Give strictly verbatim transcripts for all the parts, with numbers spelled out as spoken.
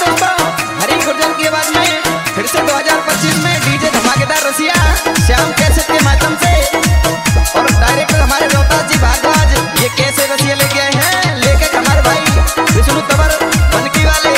दोस्तों, हरी गुर्जर की आवाज में फिर से दो हज़ार पच्चीस में डीजे धमाकेदार रसिया श्याम कैसेट के माध्यम से और डायरेक्टर हमारे रोहतास जी भारद्वाज ये कैसे रसिया लेके आए हैं, लेके हमारे भाई विष्णु तंवर बनकी वाले।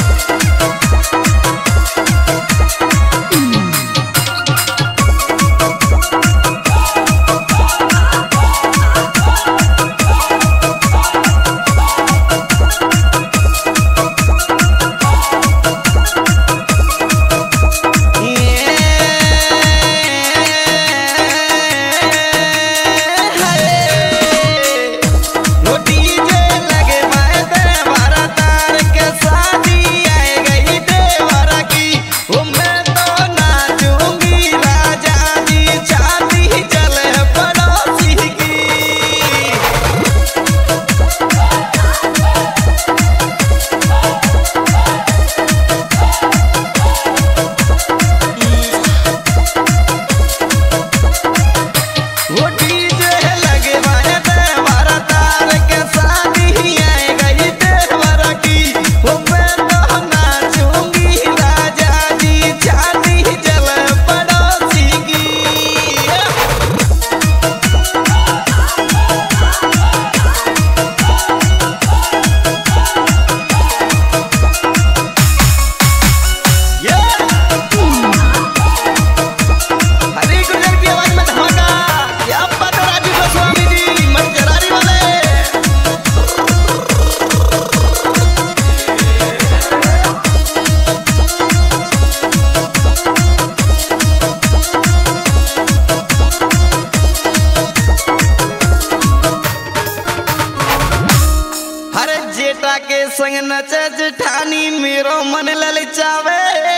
के संग नचे जेठानी मेरो मन ललचावे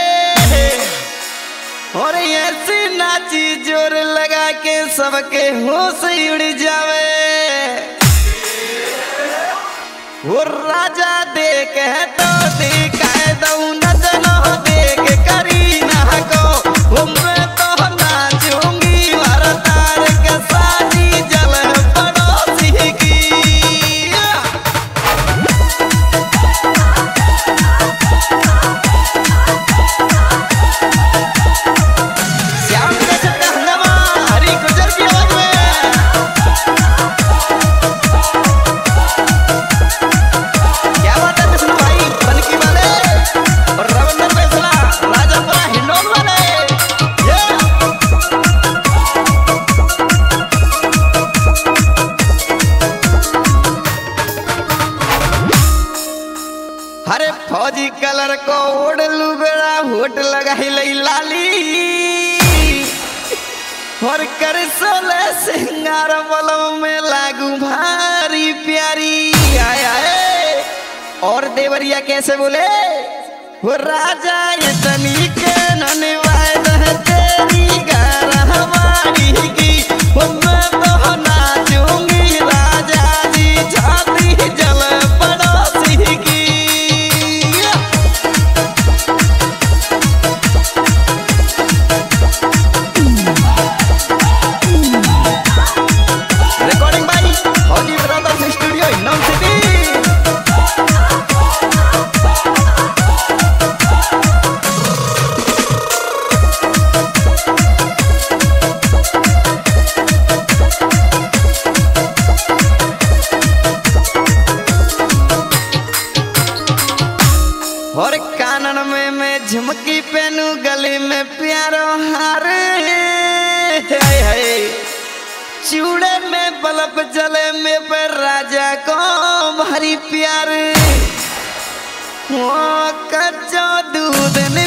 और ऐसी नाची जोर लगा के सबके होश उड़ जावे। और राजा देख तो दिखाए दऊ नचनो देख करी ना को मैं तो नाचूंगी भारतार के साजी जल पड़ोसी की। हरे फौजी कलर को ओढ़ लुगड़ा होट लगाई लई लाली और कर सोले सिंगार बलम में लागू भारी प्यारी आया है। और देवरिया कैसे बोले वो राजा ये तनी के ननवाए दह तेरी गारा हमारी की वो मैं तो नाचूंगी राजा जी छाती जल पड़ोसी की। और कानन में मैं झुमकी पहनू गले में प्यारो हार हाय हाय चूड़े में बल्ब जले में पर राजा को भारी प्यार वो कच्चा दूध ने